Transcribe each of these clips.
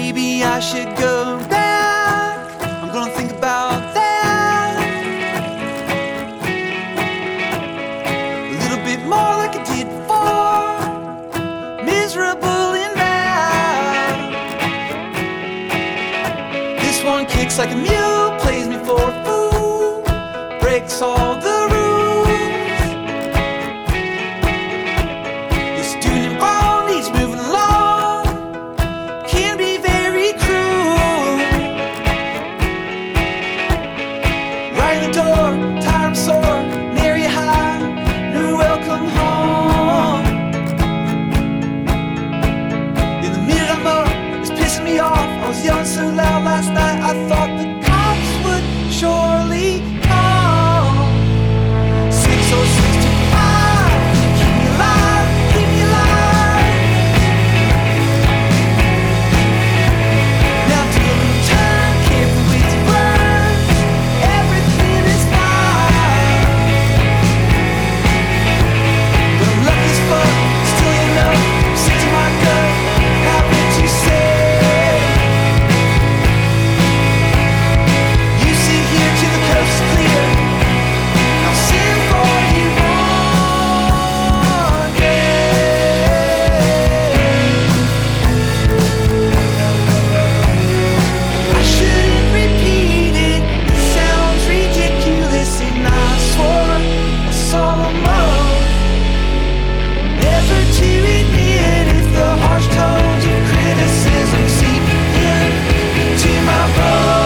maybe I should go back. I'm gonna think about that a little bit more like I did before. Miserable and bad. This one kicks like a mule, plays me for a fool, breaks all the rules. It's doing it wrong, needs moving along, can be very cruel. Right in the door, tired I'm sore, nary a high, no welcome home. In the minute I'm up, it's pissing me off. I was yelling so loud last night, I thought the cops would surely come. 60625, keep me alive, keep me alive. Now take a little time, careful with your words, everything is fine. But I'm lucky as fuck, still you know, I'm sick to my gut, have what you say. You see here till the coast is clear, I'll sing for you one day. I shouldn't repeat it, it sounds ridiculous, and I swore I saw them all. Never to admit if the harsh tones of criticism seep into my bones.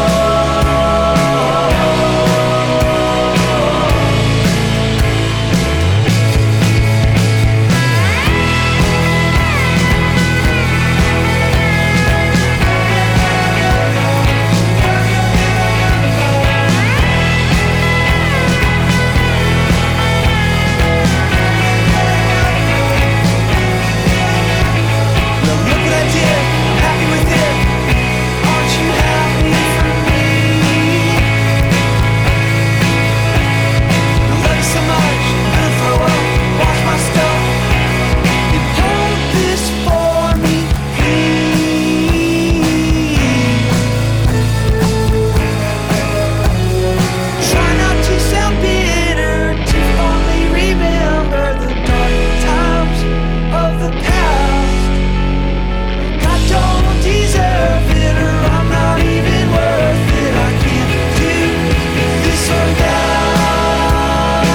Well, look what I did, I'm happy with it. Aren't you happy for me? I love you so much, I'm gonna throw up, wash my stuff, and hold this for me, please. Try not to sound bitter, to only remember the dark times of the past. I don't deserve it, or I'm not even worth it. I can't do this or that.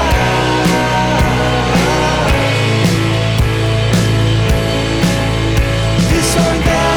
This or that.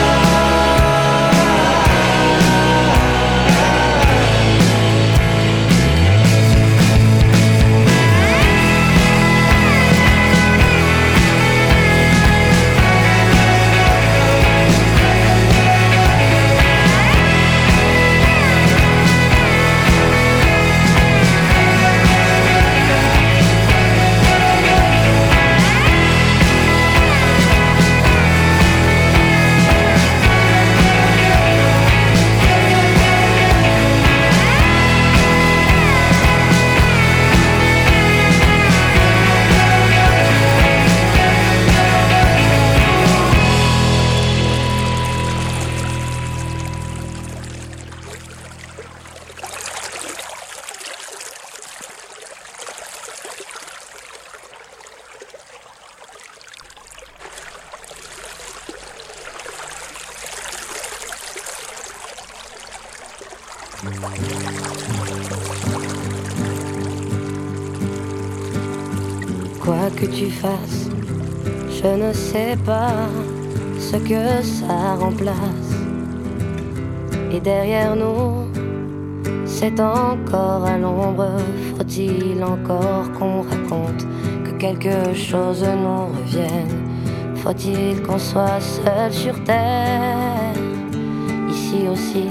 Quoi que tu fasses, je ne sais pas ce que ça remplace. Et derrière nous, c'est encore à l'ombre. Faut-il encore qu'on raconte que quelque chose nous revienne? Faut-il qu'on soit seul sur terre, ici aussi?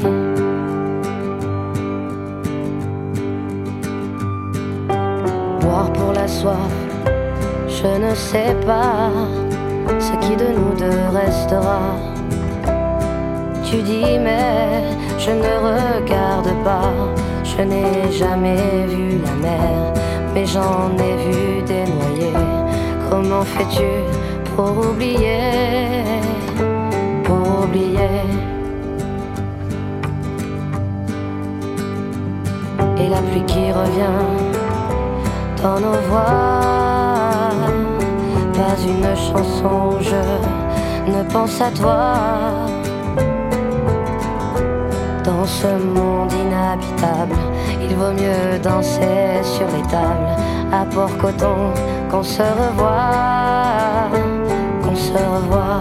Boire pour la soif, je ne sais pas ce qui de nous deux restera. Tu dis mais je ne regarde pas, je n'ai jamais vu la mer, mais j'en ai vu des noyés. Comment fais-tu pour oublier, pour oublier? et la pluie qui revient dans nos voix. Pas une chanson où je ne pense à toi. Dans ce monde inhabitable, il vaut mieux danser sur les tables à Port-Coton qu'on se revoit, qu'on se revoit.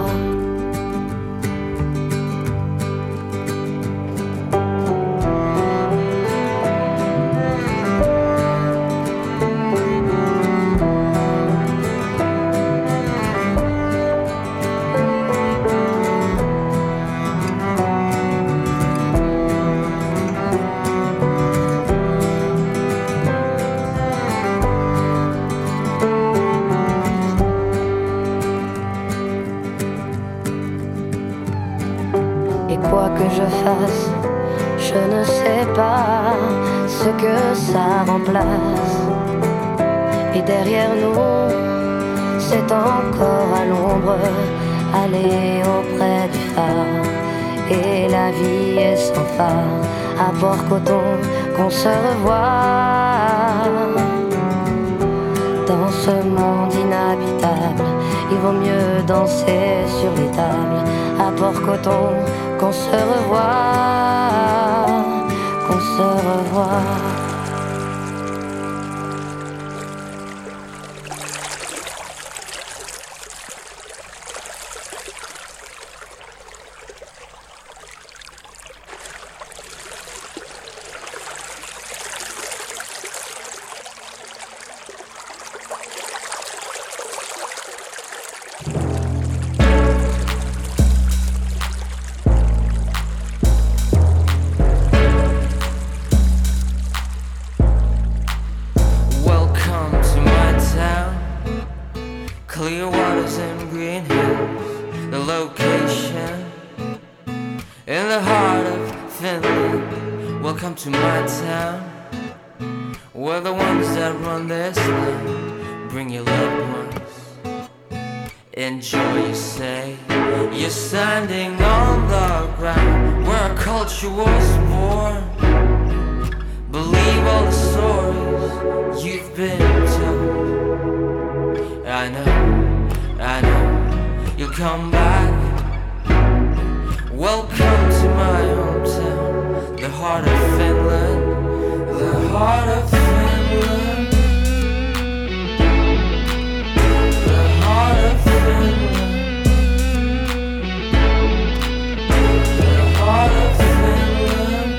Je ne sais pas ce que ça remplace. Et derrière nous, c'est encore à l'ombre, aller auprès du phare. Et la vie est sans phare, à Port-Coton qu'on se revoit. Dans ce monde inhabitable, il vaut mieux danser sur les tables à Port-Coton qu'on se revoit, qu'on se revoit. Clear waters and green hills, the location in the heart of Finland. Welcome to my town. We're the ones that run this land. Bring your loved ones. Enjoy, you say. You're standing on the ground where a culture was born. Believe all the stories you've been told. I know, you'll come back. Welcome to my hometown, the heart of Finland, the heart of Finland, the heart of Finland, the heart of Finland,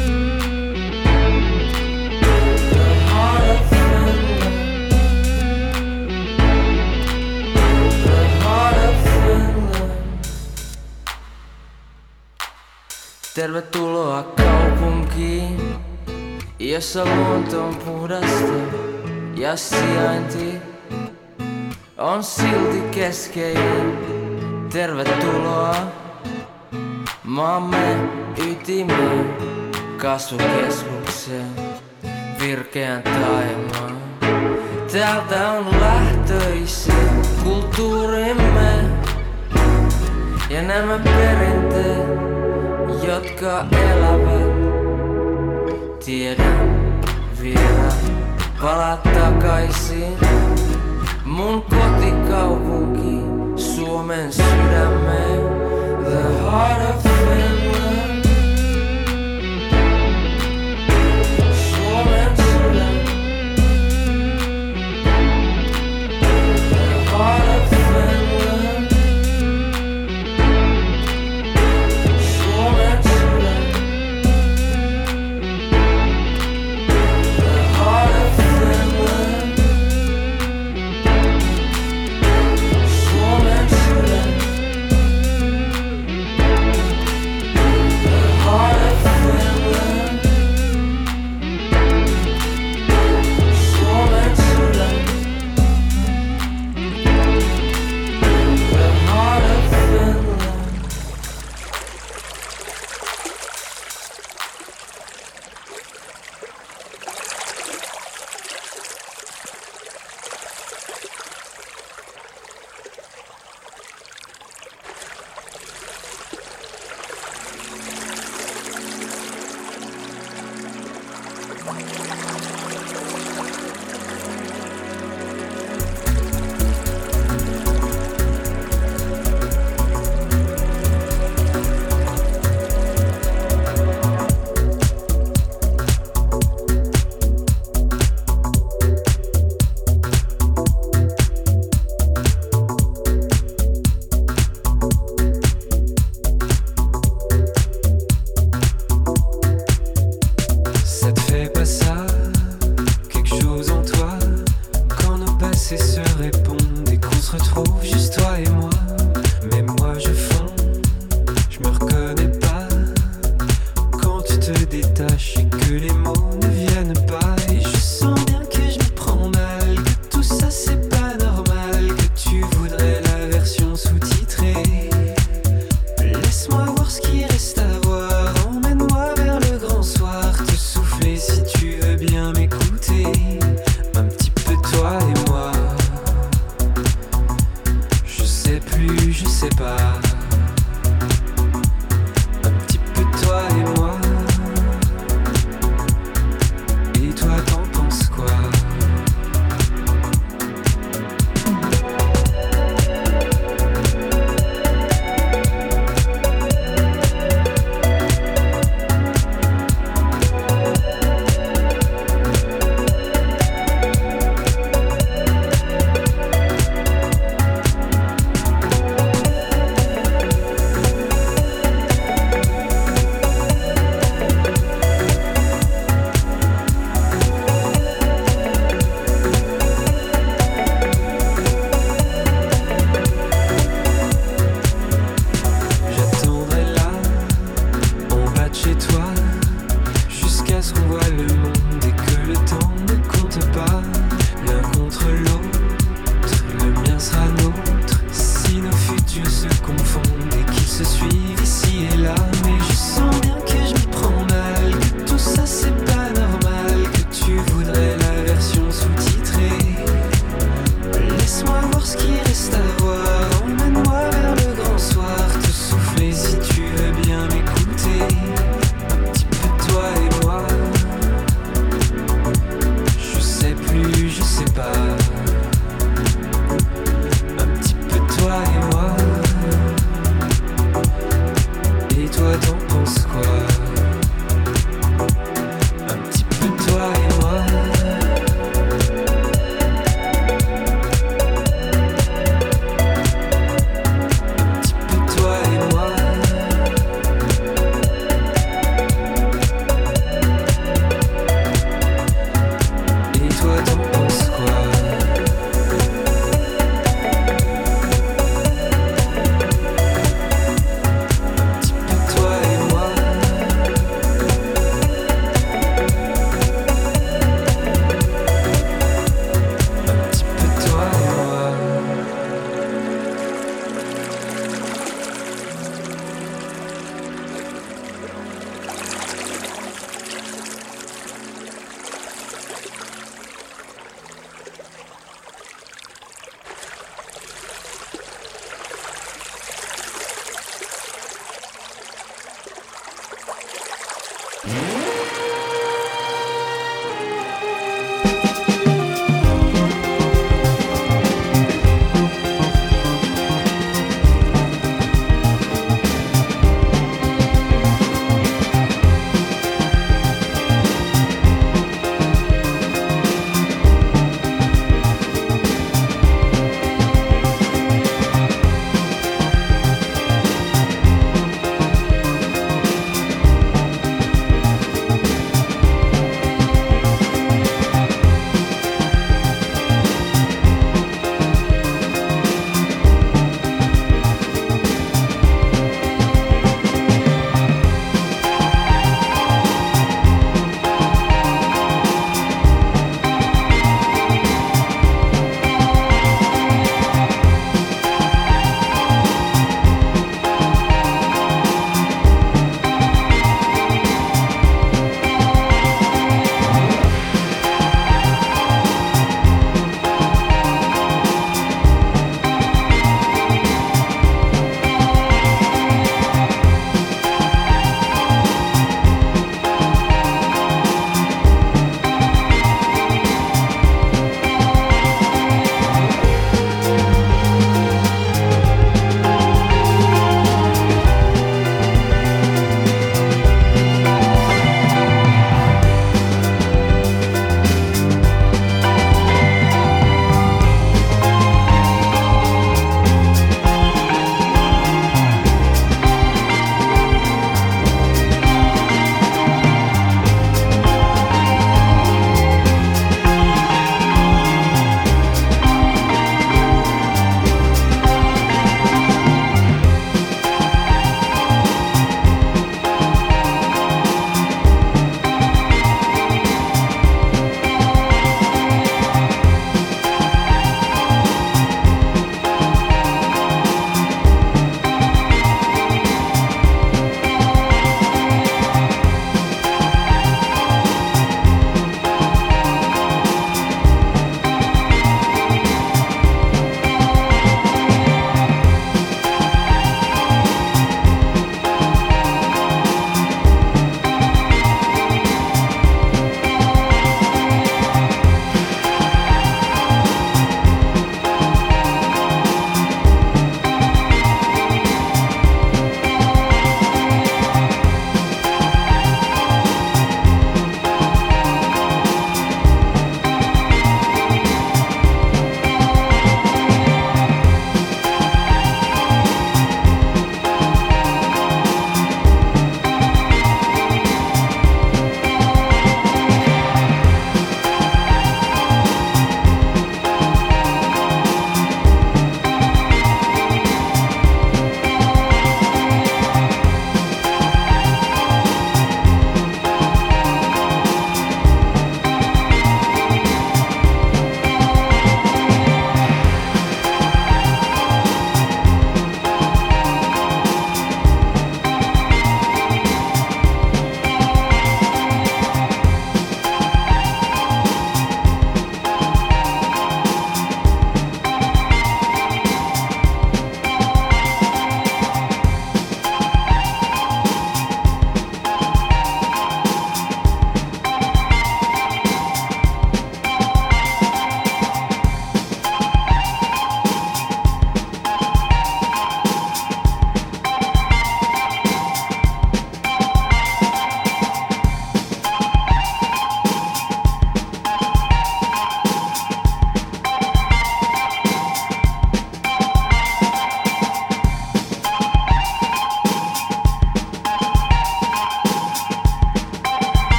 the heart of Finland. Tervetuloa kaupunkiin, jossa luonto on puhdasta ja sijainti on silti keskeinen. Tervetuloa maamme ytimeen, kasvukeskukseen, virkeän taimaan. Täältä on lähtöisin kulttuurimme ja nämä perinteet, jotka elävät. Tiedän vielä, palaa takaisin mun kotikaupunki, Suomen sydämeen. The heart of Finland, Suomen sydän. The heart of Finland, Suomen sydän. The heart of Finland, Suomen sydän. plus, je sais pas.